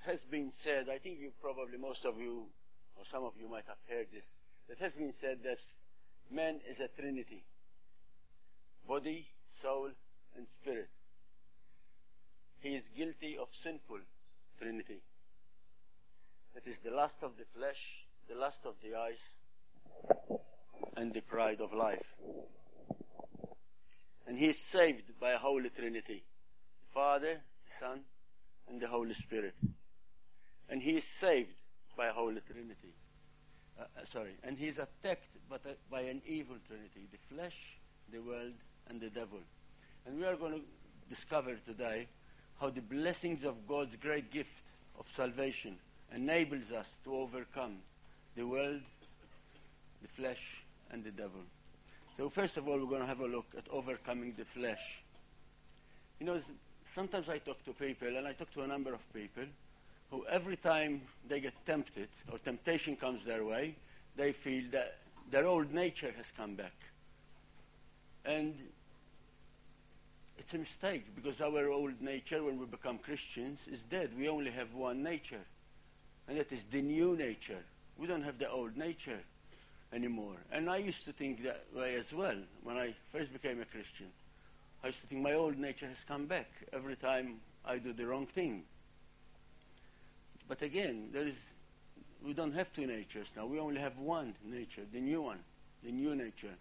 has been said, I think probably most of you, or some of you might have heard this, it has been said that man is a trinity: body, soul, and spirit. He is guilty of sinful trinity. That is the lust of the flesh, the lust of the eyes, and the pride of life. And he is saved by a holy trinity: the Father, the Son, and the Holy Spirit. And he is saved by a holy trinity. And he is attacked by an evil trinity: the flesh, the world, and the devil. And we are going to discover today how the blessings of God's great gift of salvation enables us to overcome the world, the flesh, and the devil. So first of all, we're going to have a look at overcoming the flesh. You know, sometimes I talk to people, and I talk to a number of people, who every time they get tempted, or temptation comes their way, they feel that their old nature has come back. And it's a mistake, because our old nature, when we become Christians, is dead. We only have one nature, and that is the new nature. We don't have the old nature anymore. And I used to think that way as well when I first became a Christian. I used to think my old nature has come back every time I do the wrong thing. But again, we don't have two natures now. We only have one nature, the new one, the new nature.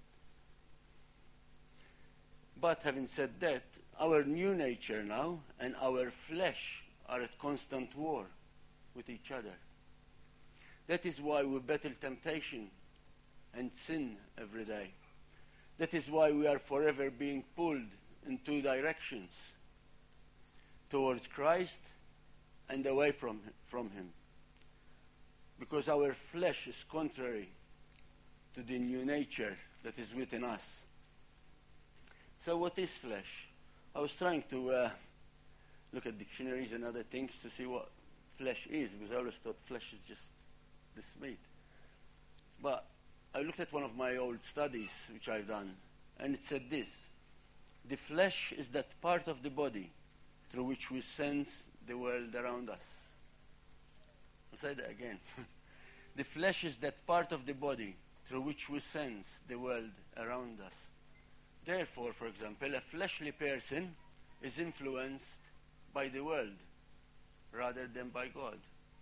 But having said that, our new nature now and our flesh are at constant war with each other. That is why we battle temptation and sin every day. That is why we are forever being pulled in two directions: towards Christ and away from him. Because our flesh is contrary to the new nature that is within us. So what is flesh? I was trying to look at dictionaries and other things to see what flesh is, because I always thought flesh is just this meat. But I looked at one of my old studies which I've done, and it said this: the flesh is that part of the body through which we sense the world around us. I'll say that again. The flesh is that part of the body through which we sense the world around us. Therefore, for example, a fleshly person is influenced by the world rather than by God.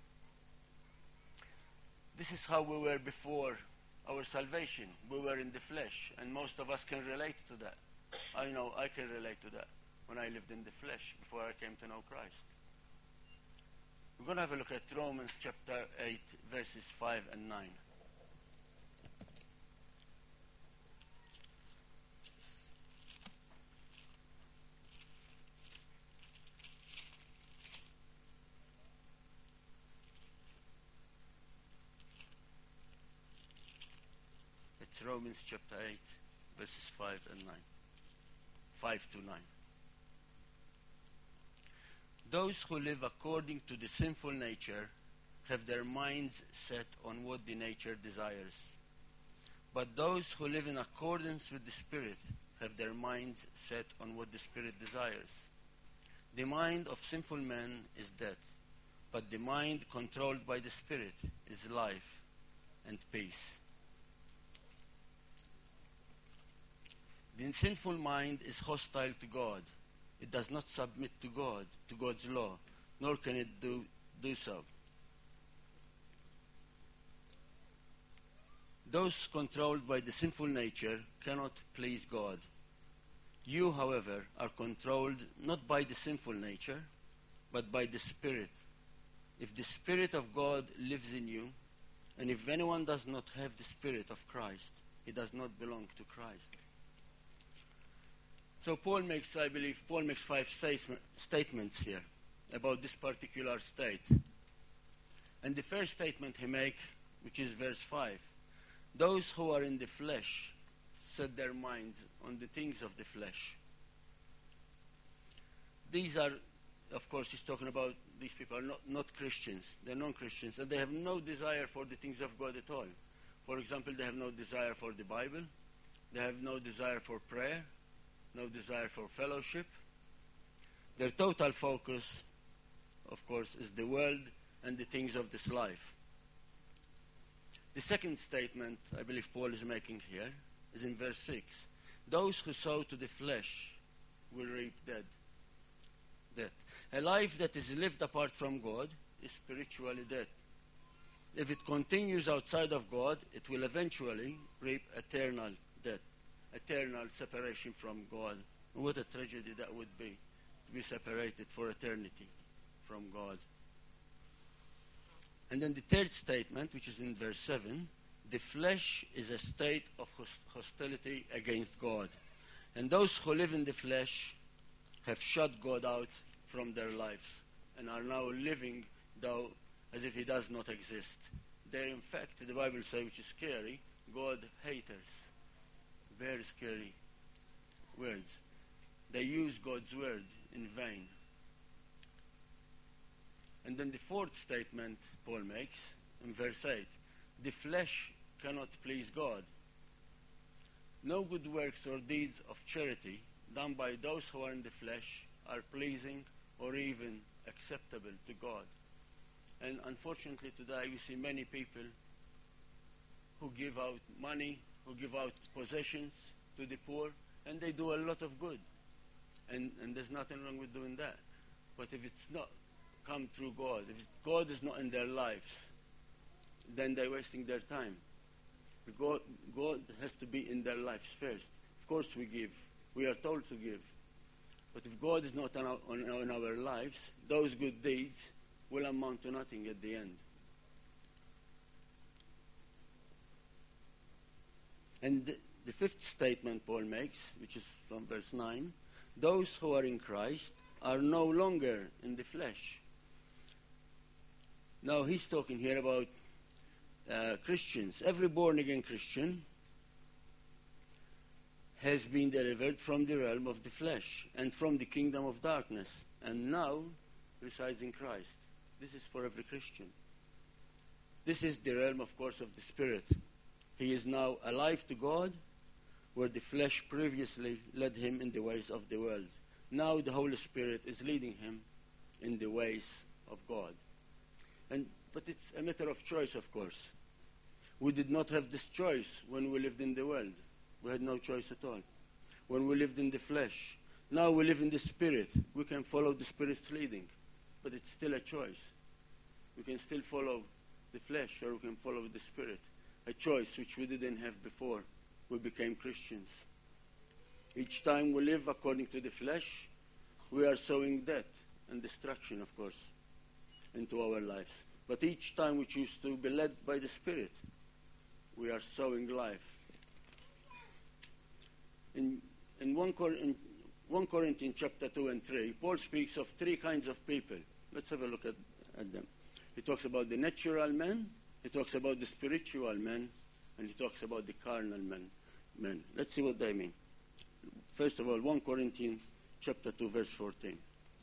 This is how we were before our salvation. We were in the flesh, and most of us can relate to that. I know I can relate to that when I lived in the flesh before I came to know Christ. We're going to have a look at Romans chapter 8, verses 5 and 9. It's Romans chapter 8, verses 5 and 9. 5 to 9. Those who live according to the sinful nature have their minds set on what the nature desires. But those who live in accordance with the Spirit have their minds set on what the Spirit desires. The mind of sinful man is death, but the mind controlled by the Spirit is life and peace. The sinful mind is hostile to God. It does not submit to God, to God's law, nor can it do so. Those controlled by the sinful nature cannot please God. You, however, are controlled not by the sinful nature, but by the Spirit. If the Spirit of God lives in you, and if anyone does not have the Spirit of Christ, he does not belong to Christ. So I believe Paul makes 5 statements here about this particular state. And the first statement he makes, which is verse 5, those who are in the flesh set their minds on the things of the flesh. These are, of course, he's talking about these people are not Christians. They're non-Christians, and they have no desire for the things of God at all. For example, they have no desire for the Bible. They have no desire for prayer. No desire for fellowship. Their total focus of course, is the world and the things of this life. The second statement I believe Paul is making here is in verse 6. Those who sow to the flesh will reap death. A life that is lived apart from God is spiritually dead. If it continues outside of God, it will eventually reap eternal death, eternal separation from God. And what a tragedy that would be, to be separated for eternity from God. And then the third statement, which is in verse 7, the flesh is a state of hostility against God. And those who live in the flesh have shut God out from their lives and are now living, though, as if he does not exist. They're, in fact, the Bible says, which is scary, God haters. Very scary words. They use God's word in vain. And then the fourth statement Paul makes in verse 8, the flesh cannot please God. No good works or deeds of charity done by those who are in the flesh are pleasing or even acceptable to God. And unfortunately today we see many people who give out money, who give out possessions to the poor, and they do a lot of good. And there's nothing wrong with doing that. But if it's not come through God, if God is not in their lives, then they're wasting their time. God has to be in their lives first. Of course we give. We are told to give. But if God is not on our lives, those good deeds will amount to nothing at the end. And the fifth statement Paul makes, which is from verse 9, those who are in Christ are no longer in the flesh. Now he's talking here about Christians. Every born-again Christian has been delivered from the realm of the flesh and from the kingdom of darkness, and now resides in Christ. This is for every Christian. This is the realm, of course, of the Spirit. He is now alive to God, where the flesh previously led him in the ways of the world. Now the Holy Spirit is leading him in the ways of God. But it's a matter of choice, of course. We did not have this choice when we lived in the world. We had no choice at all. When we lived in the flesh. Now we live in the Spirit. We can follow the Spirit's leading. But it's still a choice. We can still follow the flesh, or we can follow the Spirit. A choice which we didn't have before we became Christians. Each time we live according to the flesh, we are sowing death and destruction, of course, into our lives. But each time we choose to be led by the Spirit, we are sowing life. In 1 Corinthians chapter 2 and 3, Paul speaks of three kinds of people. Let's have a look at them. He talks about the natural man, he talks about the spiritual man, and he talks about the carnal man. Let's see what they mean. First of all, 1 Corinthians chapter 2, verse 14.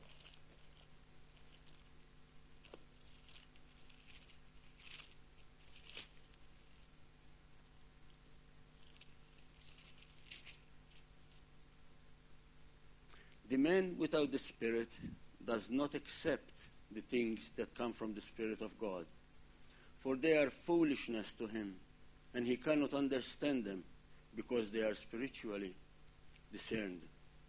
The man without the Spirit does not accept the things that come from the Spirit of God, for they are foolishness to him, and he cannot understand them because they are spiritually discerned.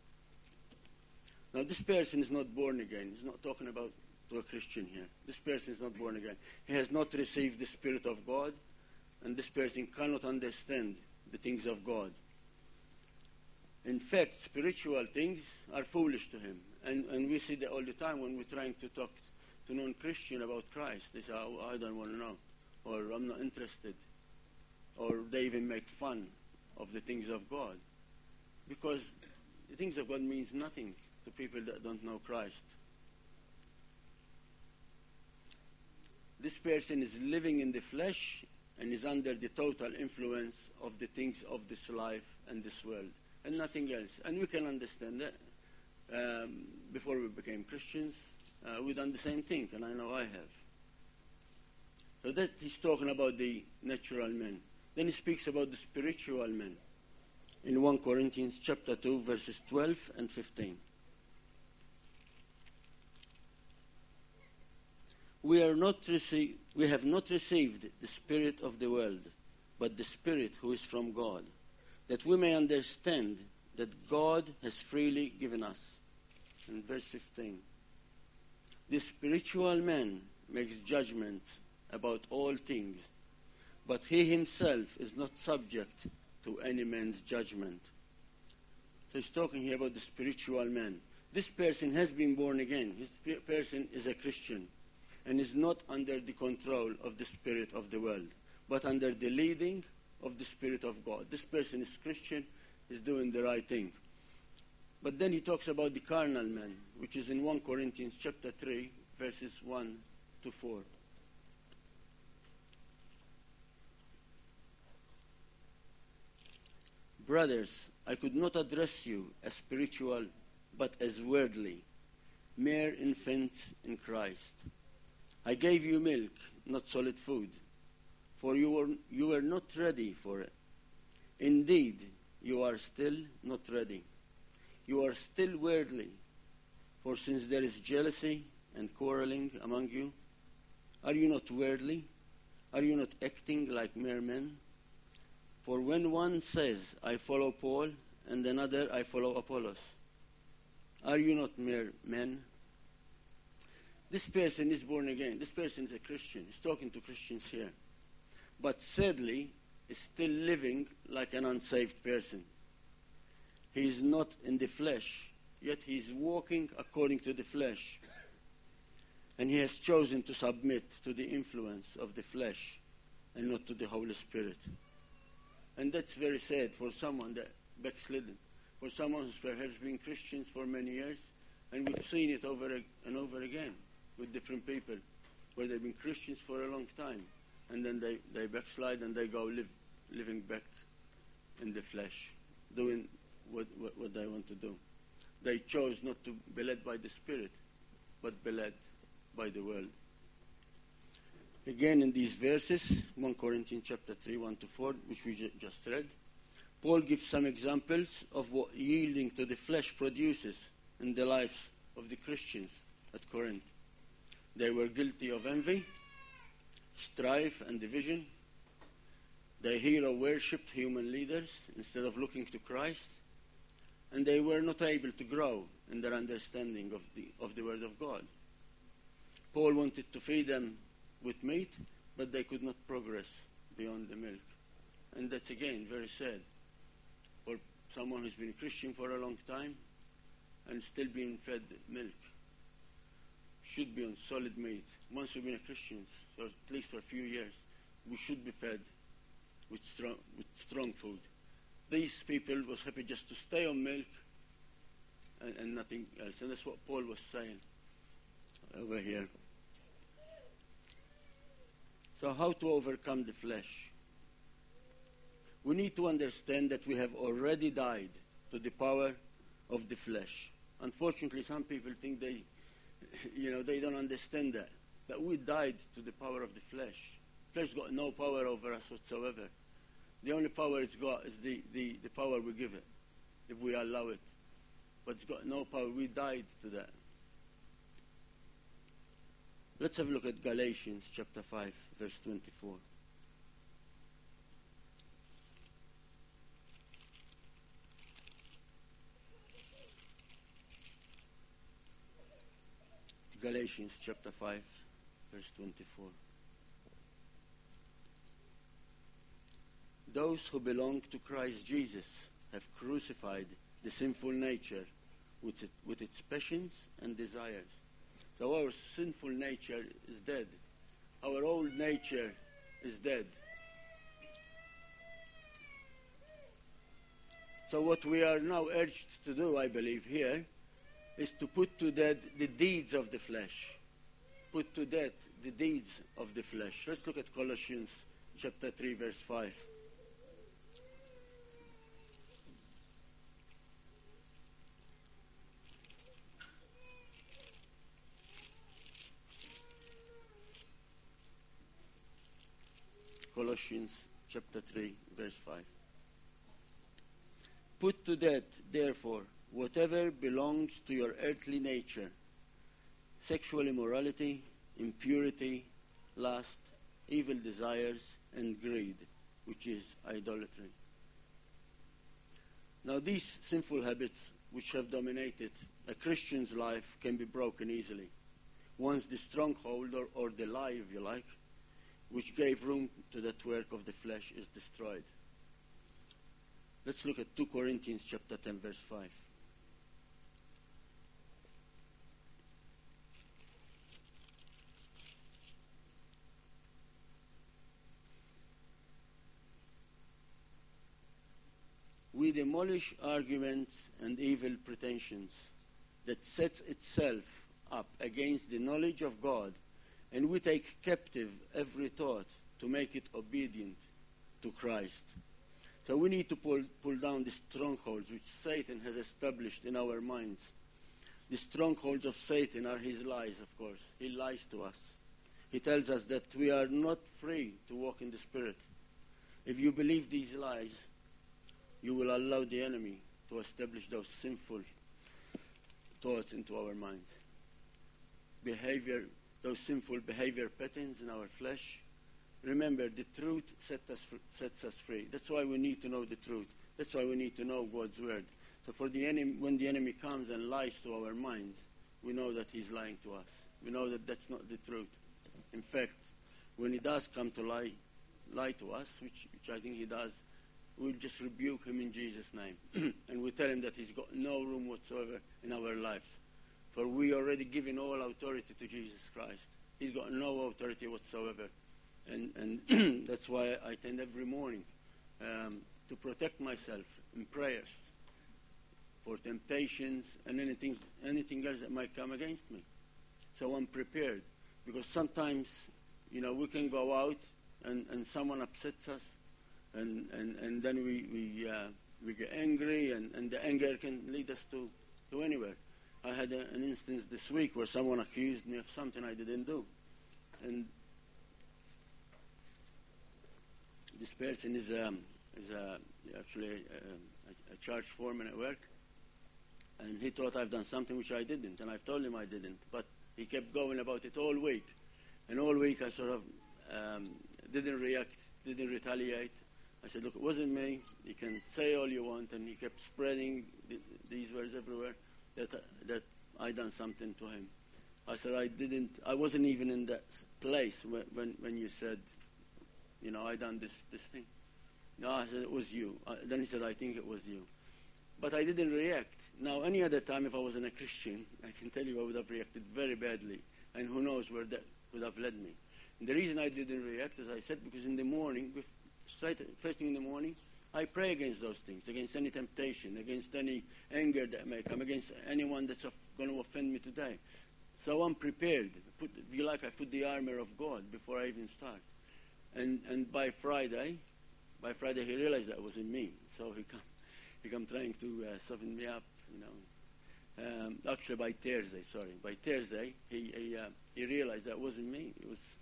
Now this person is not born again. He's not talking about to a Christian here. This person is not born again. He has not received the Spirit of God, and this person cannot understand the things of God. In fact, spiritual things are foolish to him. And we see that all the time when we're trying to talk to non-Christian about Christ. They say, oh, I don't want to know, or I'm not interested. Or they even make fun of the things of God. Because the things of God means nothing to people that don't know Christ. This person is living in the flesh and is under the total influence of the things of this life and this world, and nothing else. And we can understand that. Before we became Christians, we've done the same thing, and I know I have. So that he's talking about the natural man. Then he speaks about the spiritual man in 1 Corinthians chapter 2, verses 12 and 15. We have not received the Spirit of the world, but the Spirit who is from God, that we may understand that God has freely given us. In verse 15, the spiritual man makes judgments about all things, but he himself is not subject to any man's judgment. So he's talking here about the spiritual man. This person has been born again. This person is a Christian and is not under the control of the spirit of the world, but under the leading of the Spirit of God. This person is Christian, is doing the right thing. But then he talks about the carnal man, which is in 1 Corinthians chapter 3, verses 1 to 4. Brothers, I could not address you as spiritual, but as worldly, mere infants in Christ. I gave you milk, not solid food, for you were not ready for it. Indeed, you are still not ready. You are still worldly, for since there is jealousy and quarreling among you, are you not worldly? Are you not acting like mere men? For when one says, I follow Paul, and another, I follow Apollos, are you not mere men? This person is born again. This person is a Christian. He's talking to Christians here. But sadly, is still living like an unsaved person. He is not in the flesh, yet he is walking according to the flesh. And he has chosen to submit to the influence of the flesh and not to the Holy Spirit. And that's very sad for someone that backslidden, for someone who's perhaps been Christians for many years, and we've seen it over and over again with different people, where they've been Christians for a long time, and then they backslide and they go living back in the flesh, doing what they want to do. They chose not to be led by the Spirit, but be led by the world. Again, in these verses, 1 Corinthians chapter 3, 1 to 4, which we just read, Paul gives some examples of what yielding to the flesh produces in the lives of the Christians at Corinth. They were guilty of envy, strife, and division. They hero worshipped human leaders instead of looking to Christ, and they were not able to grow in their understanding of the Word of God. Paul wanted to feed them with meat, but they could not progress beyond the milk. And that's, again, very sad for someone who's been a Christian for a long time and still being fed milk. Should be on solid meat. Once we've been Christians, or at least for a few years, we should be fed with strong food. These people was happy just to stay on milk and nothing else. And that's what Paul was saying over here. So how to overcome the flesh? We need to understand that we have already died to the power of the flesh. Unfortunately, some people think they don't understand that we died to the power of the flesh. Flesh got no power over us whatsoever. The only power it's got is the power we give it, if we allow it. But it's got no power. We died to that. Let's have a look at Galatians chapter 5, verse 24. Galatians chapter 5, verse 24. Those who belong to Christ Jesus have crucified the sinful nature with its passions and desires. So our sinful nature is dead. Our old nature is dead. So what we are now urged to do, I believe here, is to put to death the deeds of the flesh. Put to death the deeds of the flesh. Let's look at Colossians chapter 3, verse 5. Colossians chapter 3, verse 5. Put to death, therefore, whatever belongs to your earthly nature: sexual immorality, impurity, lust, evil desires, and greed, which is idolatry. Now, these sinful habits which have dominated a Christian's life can be broken easily. Once the stronghold, or the lie, if you like, which gave room to that work of the flesh is destroyed. Let's look at 2 Corinthians chapter 10, verse 5. We demolish arguments and evil pretensions that sets itself up against the knowledge of God, and we take captive every thought to make it obedient to Christ. So we need to pull down the strongholds which Satan has established in our minds. The strongholds of Satan are his lies, of course. He lies to us. He tells us that we are not free to walk in the Spirit. If you believe these lies, you will allow the enemy to establish those sinful thoughts into our minds. Those sinful behavior patterns in our flesh. Remember, the truth sets us free. That's why we need to know the truth. That's why we need to know God's word. So when the enemy comes and lies to our minds, we know that he's lying to us. We know that that's not the truth. In fact, when he does come to lie to us, which I think he does, we'll just rebuke him in Jesus' name. And we tell him that he's got no room whatsoever in our lives. For we already given all authority to Jesus Christ. He's got no authority whatsoever. And that's why I tend every morning to protect myself in prayer for temptations and anything else that might come against me. So I'm prepared. Because sometimes, we can go out and someone upsets us, and then we get angry, and the anger can lead us to anywhere. I had an instance this week where someone accused me of something I didn't do. And this person is actually a church foreman at work, and he thought I've done something which I didn't, and I've told him I didn't. But he kept going about it all week. And all week I sort of didn't react, didn't retaliate. I said, look, it wasn't me. You can say all you want. And he kept spreading these words everywhere that I done something to him. I said, I wasn't even in that place when you said, I done this thing. No, I said, it was you. Then he said, I think it was you. But I didn't react. Now, any other time, if I wasn't a Christian, I can tell you I would have reacted very badly. And who knows where that would have led me. And the reason I didn't react, as I said, because in the morning, first thing in the morning, I pray against those things, against any temptation, against any anger that may come, against anyone that's going to offend me today. So I'm prepared. I put the armor of God before I even start. And by Friday he realized that it wasn't me. So he come trying to soften me up, Actually, by Thursday, he realized that wasn't me.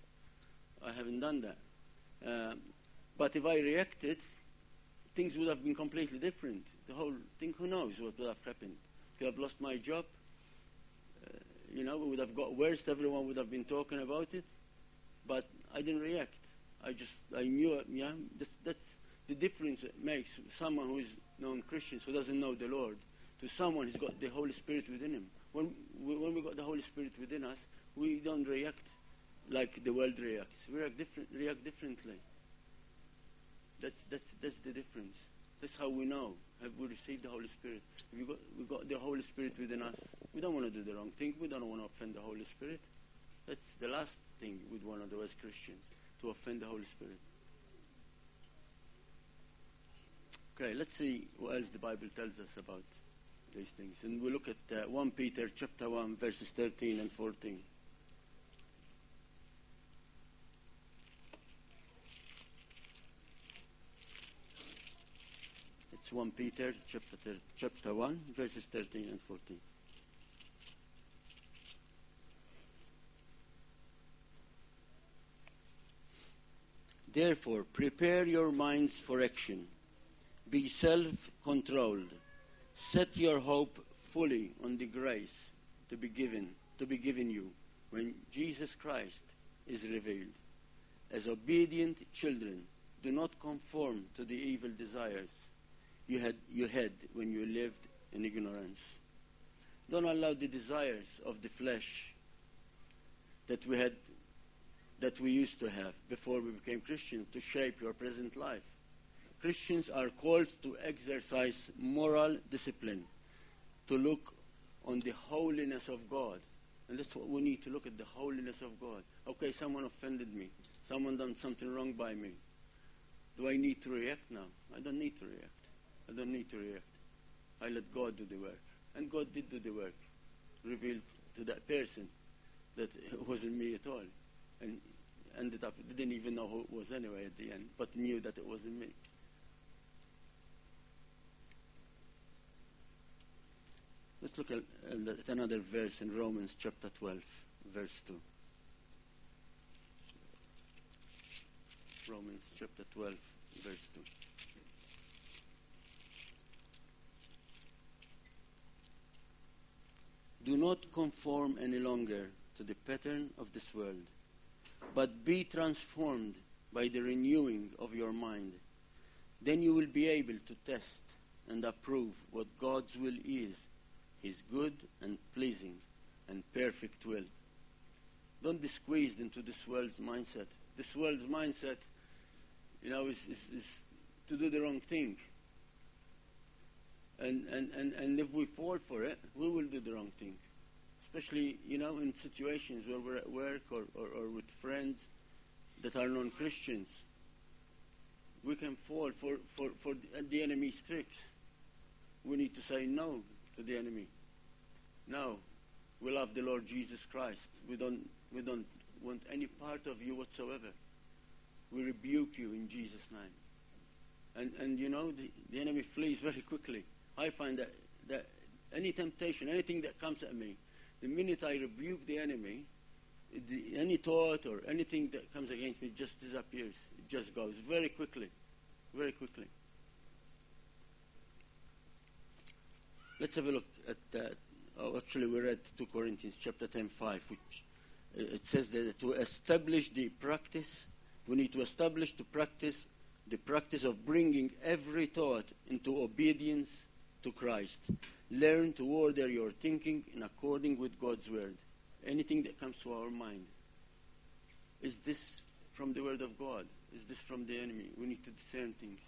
I haven't done that. But if I reacted, things would have been completely different. The whole thing, who knows what would have happened? If I have lost my job, it would have got worse. Everyone would have been talking about it. But I didn't react. I knew, that's the difference it makes someone who is non-Christian, who doesn't know the Lord, to someone who's got the Holy Spirit within him. When we got the Holy Spirit within us, we don't react like the world reacts. We react differently. That's the difference. That's how we know. Have we received the Holy Spirit? We got the Holy Spirit within us. We don't want to do the wrong thing. We don't want to offend the Holy Spirit. That's the last thing we'd want to do as Christians, to offend the Holy Spirit. Okay, let's see what else the Bible tells us about these things. And we'll look at 1 Peter chapter 1, verses 13 and 14. It's 1 Peter chapter 1, verses 13 and 14. Therefore, prepare your minds for action. Be self-controlled. Set your hope fully on the grace to be given you when Jesus Christ is revealed. As obedient children, do not conform to the evil desires you had when you lived in ignorance. Don't allow the desires of the flesh that we used to have before we became Christians to shape your present life. Christians are called to exercise moral discipline, to look on the holiness of God. And that's what we need to look at, the holiness of God. Okay, someone offended me. Someone done something wrong by me. Do I need to react now? I don't need to react. I don't need to react. I let God do the work. And God did do the work, revealed to that person that it wasn't me at all. And ended up, didn't even know who it was anyway at the end, but knew that it wasn't me. Let's look at another verse in Romans chapter 12, verse 2. Romans chapter 12, verse 2. Do not conform any longer to the pattern of this world, but be transformed by the renewing of your mind. Then you will be able to test and approve what God's will is, His good and pleasing and perfect will. Don't be squeezed into this world's mindset. This world's mindset, is to do the wrong thing. And if we fall for it, we will do the wrong thing. Especially, in situations where we're at work or with friends that are non-Christians. We can fall for the enemy's tricks. We need to say no to the enemy. No, we love the Lord Jesus Christ. We don't want any part of you whatsoever. We rebuke you in Jesus' name. And the enemy flees very quickly. I find that any temptation, anything that comes at me, the minute I rebuke the enemy, any thought or anything that comes against me just disappears. It just goes very quickly. Very quickly. Let's have a look at that. Actually, we read 2 Corinthians chapter 10:5, which it says that to establish the practice, we need to establish the practice of bringing every thought into obedience to Christ. Learn to order your thinking in according with God's word. Anything that comes to our mind, is this from the word of God? Is this from the enemy? We need to discern things.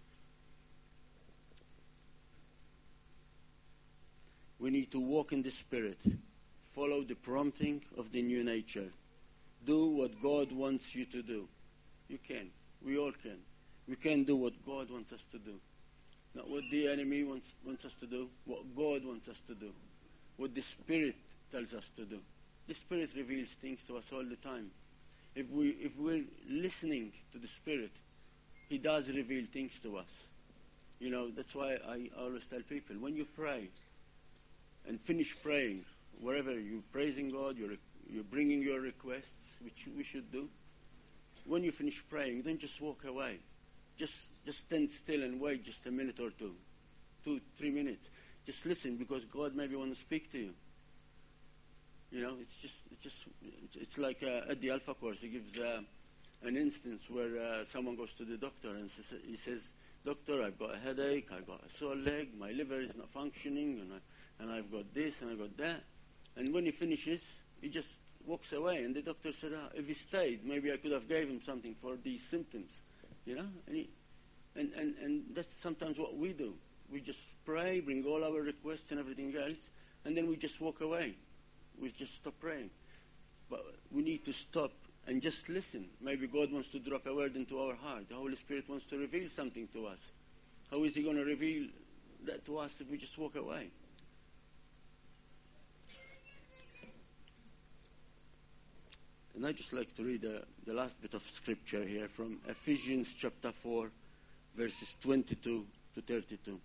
We need to walk in the Spirit. Follow the prompting of the new nature. Do what God wants you to do. You can. We all can. We can do what God wants us to do. Not what the enemy wants us to do, what God wants us to do. What the Spirit tells us to do. The Spirit reveals things to us all the time. If we're listening to the Spirit, He does reveal things to us. That's why I always tell people, when you pray and finish praying, wherever you're praising God, you're bringing your requests, which we should do. When you finish praying, don't just walk away. Just stand still and wait just a minute or 2-3 minutes. Just listen, because God maybe want to speak to you. It's like at the Alpha course, he gives an instance where someone goes to the doctor and he says, "Doctor, I've got a headache, I've got a sore leg, my liver is not functioning, and I've got this and I've got that." And when he finishes, he just walks away. And the doctor said, if he stayed, maybe I could have gave him something for these symptoms. And that's sometimes what we do. We just pray, bring all our requests and everything else, and then we just walk away. We just stop praying. But we need to stop and just listen. Maybe God wants to drop a word into our heart. The Holy Spirit wants to reveal something to us. How is He going to reveal that to us if we just walk away? And I'd just like to read the last bit of scripture here from Ephesians chapter 4, verses 22 to 32.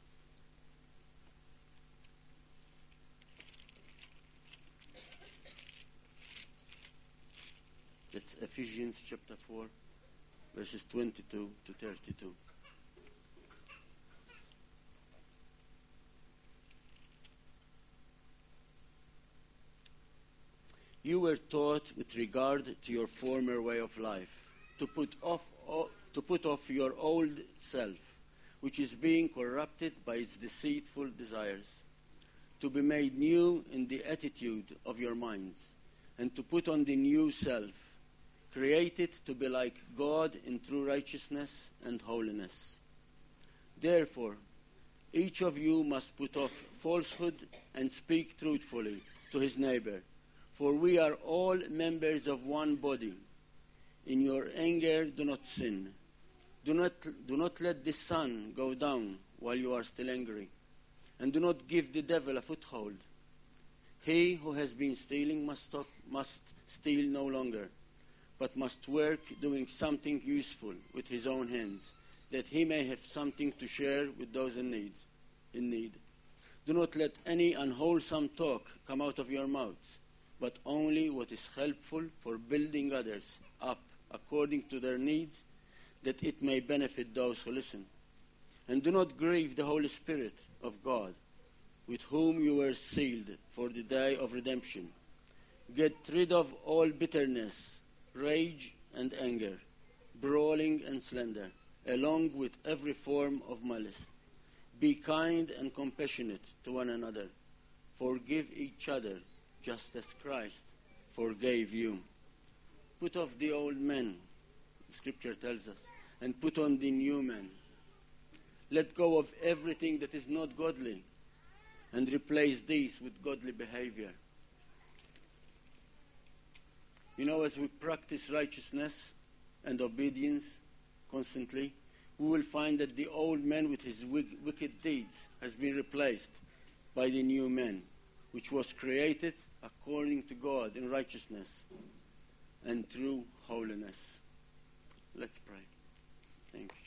That's Ephesians chapter 4, verses 22 to 32. you were taught with regard to your former way of life, to put off your old self, which is being corrupted by its deceitful desires, to be made new in the attitude of your minds, and to put on the new self, created to be like God in true righteousness and holiness. Therefore, each of you must put off falsehood and speak truthfully to his neighbor, for we are all members of one body. In your anger, do not sin. Do not let the sun go down while you are still angry, and do not give the devil a foothold. He who has been stealing must steal no longer, but must work doing something useful with his own hands, that he may have something to share with those in need. Do not let any unwholesome talk come out of your mouths, but only what is helpful for building others up according to their needs, that it may benefit those who listen. And do not grieve the Holy Spirit of God, with whom you were sealed for the day of redemption. Get rid of all bitterness, rage and anger, brawling and slander, along with every form of malice. Be kind and compassionate to one another. Forgive each other, just as Christ forgave you. Put off the old man, Scripture tells us, and put on the new man. Let go of everything that is not godly, and replace these with godly behavior. You know, as we practice righteousness and obedience constantly, we will find that the old man with his wicked deeds has been replaced by the new man, which was created according to God in righteousness and true holiness. Let's pray. Thank you,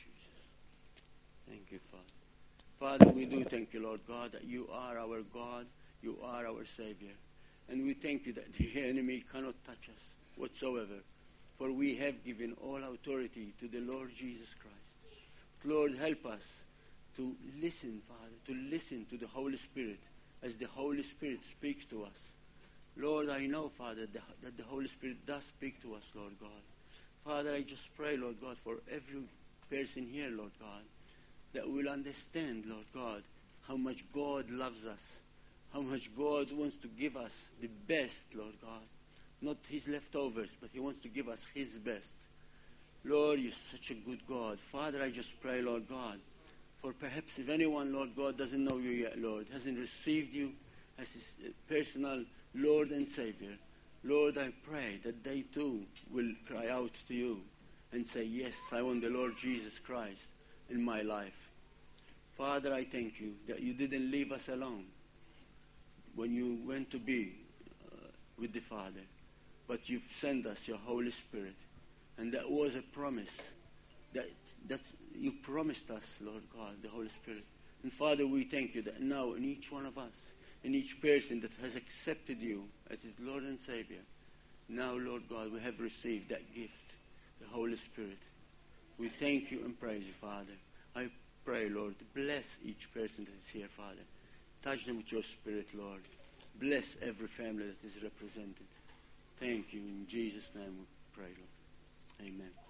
Jesus. Thank you, Father. Father, we do thank you, Lord God, that you are our God, you are our Savior. And we thank you that the enemy cannot touch us whatsoever, for we have given all authority to the Lord Jesus Christ. Lord, help us to listen, Father, to listen to the Holy Spirit as the Holy Spirit speaks to us. Lord, I know, Father, that the Holy Spirit does speak to us, Lord God. Father, I just pray, Lord God, for every person here, Lord God, that will understand, Lord God, how much God loves us, how much God wants to give us the best, Lord God. Not his leftovers, but he wants to give us his best. Lord, you're such a good God. Father, I just pray, Lord God, for perhaps if anyone, Lord God, doesn't know you yet, Lord, hasn't received you as his personal Lord and Savior, Lord, I pray that they too will cry out to you and say, yes, I want the Lord Jesus Christ in my life. Father, I thank you that you didn't leave us alone when you went to be with the Father, but you've sent us your Holy Spirit. And that was a promise that you promised us, Lord God, the Holy Spirit. And Father, we thank you that now in each one of us, in each person that has accepted you as his Lord and Savior, now, Lord God, we have received that gift, the Holy Spirit. We thank you and praise you, Father. I pray, Lord, bless each person that is here, Father. Touch them with your Spirit, Lord. Bless every family that is represented. Thank you. In Jesus' name we pray, Lord. Amen.